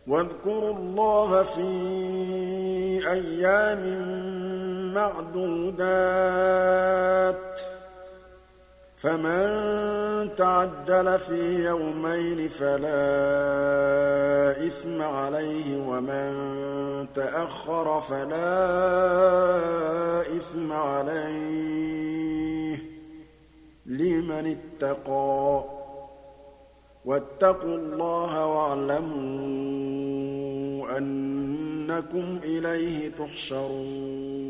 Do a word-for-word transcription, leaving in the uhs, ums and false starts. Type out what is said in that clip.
وَاذْكُرُوا اللَّهَ فِي أَيَّامٍ مَّعْدُودَاتٍ ۚ فَمَن تَعَجَّلَ فِي يَوْمَيْنِ فَلَا إِثْمَ عَلَيْهِ ۖ وَمَن تَأَخَّرَ فَلَا إِثْمَ عَلَيْهِ ۚ لِمَنِ اتَّقَىٰ ۗ وَاتَّقُوا اللَّهَ وَاعْلَمُوا أَنَّكُمْ إِلَيْهِ تُحْشَرُونَ